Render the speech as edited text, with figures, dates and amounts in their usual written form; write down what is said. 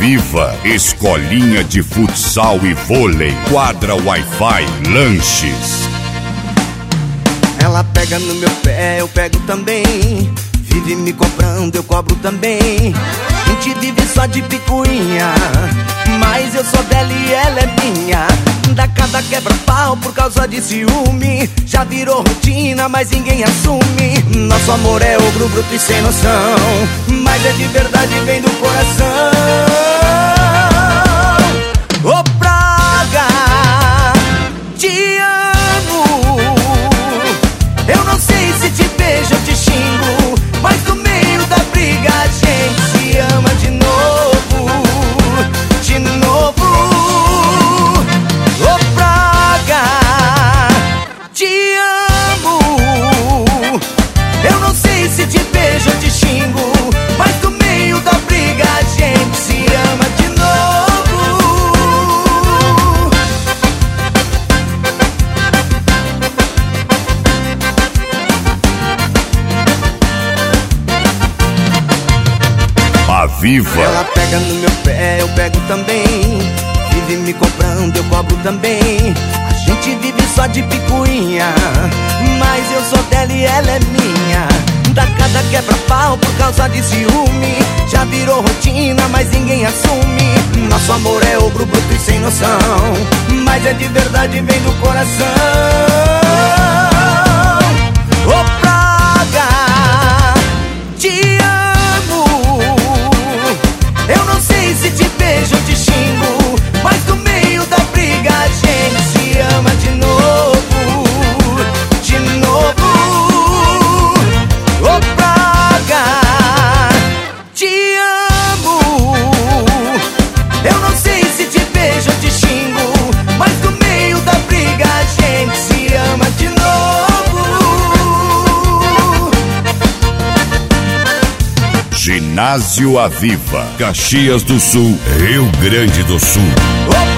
Aviva, escolinha de futsal e vôlei, quadra Wi-Fi, lanches. Ela pega no meu pé, eu pego também. Vive me cobrando, eu cobro também. A gente vive só de picuinha, mas eu sou dela e ela é minha. Dá cada quebra-pau por causa de ciúme. Já virou rotina, mas ninguém assume. Nosso amor é ogro, bruto e sem noção, mas é de verdade, vem do coração. Ô praga, te amo. Eu não sei se te beijo ou te xingo, mas no meio da briga a gente se ama de novo, de novo. Ô praga, te amo. Eu não sei se te beijo ou te xingo, mas no meio da briga a gente se ama de novo. Aviva. Ela pega no meu pé, eu pego também. Vive me cobrando, eu cobro também. A gente vive só de picuinha, mas eu sou dela e ela é minha. Dá cada quebra-pau por causa de ciúme. Já virou rotina, mas ninguém assume. Nosso amor é ogro, bruto e sem noção, mas é de verdade, vem do coração. Ô praga, te amo. Eu não sei se te beijo ou te xingo, mas no meio da briga a gente se ama de novo, de novo. Ô praga, te amo. Eu não sei se te beijo ou te xingo, mas no meio da briga a gente se ama de novo. Ginásio Aviva, Caxias do Sul, Rio Grande do Sul.